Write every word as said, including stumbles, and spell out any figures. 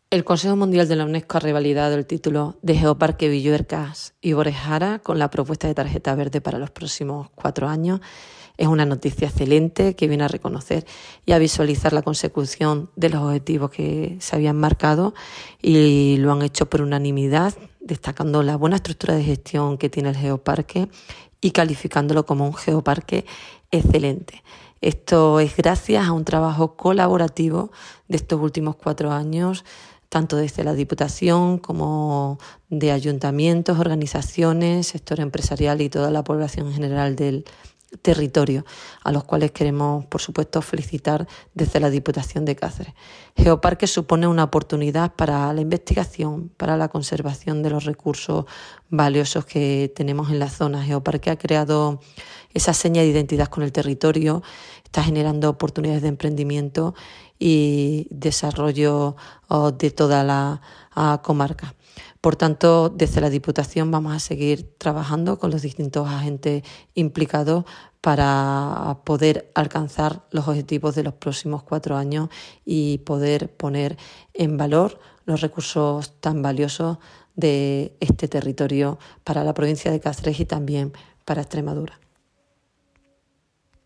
El Consejo Mundial de la UNESCO ha revalidado el título de Geoparque Villuercas y Bores Jara con la propuesta de tarjeta verde para los próximos cuatro años. Es una noticia excelente que viene a reconocer y a visualizar la consecución de los objetivos que se habían marcado, y lo han hecho por unanimidad, destacando la buena estructura de gestión que tiene el geoparque y calificándolo como un geoparque excelente. Esto es gracias a un trabajo colaborativo de estos últimos cuatro años, tanto desde la Diputación como de ayuntamientos, organizaciones, sector empresarial y toda la población en general del territorio, a los cuales queremos, por supuesto, felicitar desde la Diputación de Cáceres. Geoparque supone una oportunidad para la investigación, para la conservación de los recursos valiosos que tenemos en la zona. Geoparque ha creado esa seña de identidad con el territorio, está generando oportunidades de emprendimiento y desarrollo oh, de toda la uh, comarca. Por tanto, desde la Diputación vamos a seguir trabajando con los distintos agentes implicados para poder alcanzar los objetivos de los próximos cuatro años y poder poner en valor los recursos tan valiosos de este territorio para la provincia de Cáceres y también para Extremadura.